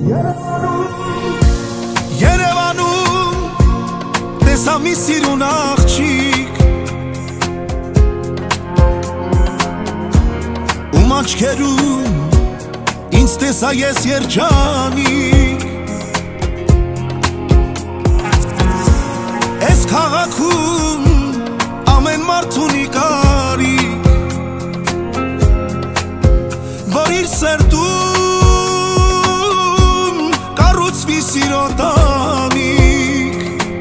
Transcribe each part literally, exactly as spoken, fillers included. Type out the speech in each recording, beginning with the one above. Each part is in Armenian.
Երևանում տեսա մի սիրուն աղջիկ ում աչքերում ինձ տեսա ես երջանիկ Այս քաղաքում ամեն մարդ ունի կարիք որ իր սրտում կառուցվի սիրո տանիք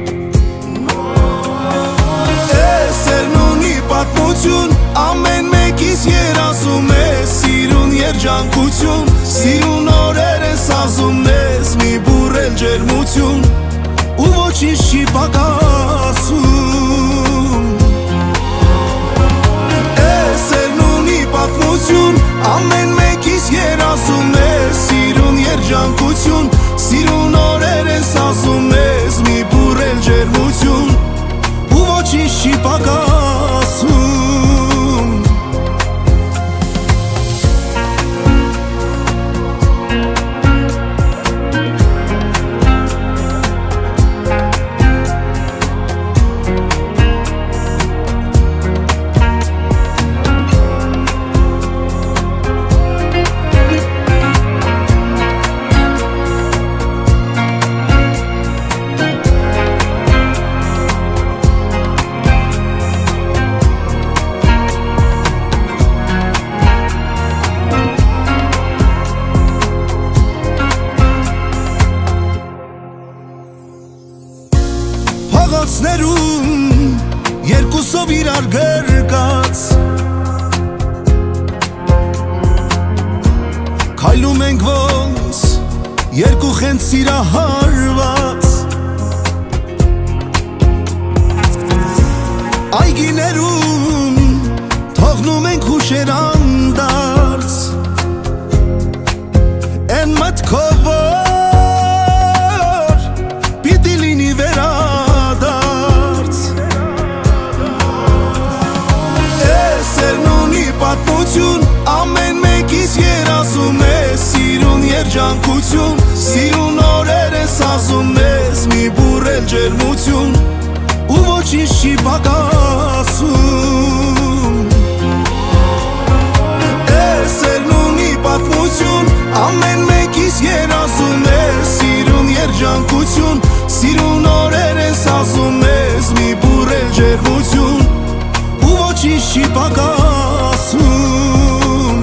Այս սերն ունի պատմություն ամեն մեկիս երազում է սիրուն երջանկություն Սիրուն օրեր ես ասում ես մի բուրել ջերմություն ու ոչինչ չի պակասում Այս սերն ունի պատմություն ամեն մեկիս երազում է սիրուն երջանկություն Սիրուն օրեր ես ասում ես մի բուրել ջերմություն ու ոչինչ չի պակասում Փողոցներում երկուսով իրար գրկած Քայլում ենք ոնց երկուխ են սիրահարված Այգիներում թողնում ենք հուշեր անդարձ Են մտքով որ պիտի լինի վերա Պատմություն ամեն մեկիս երազում է սիրուն երջանկություն Սիրուն օրեր ես ասում ես մի բուրել ջերմություն ու ոչինչ չի պակասում Այս սերն ունի պատմություն ամեն մեկիս երազում է սիրուն երջանկություն Սիրուն օրեր ես ասում ես մի բուրել ջերմություն ու ոչինչ չի պակասում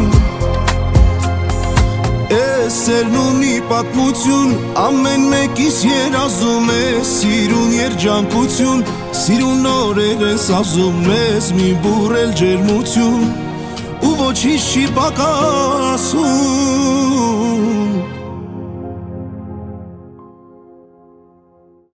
Այս սերն ունի պատմություն ամեն մեկիս երազում է սիրուն երջանկություն Սիրուն օրեր ես ասում ես մի բուրել ջերմություն ու ոչինչ չի պակասում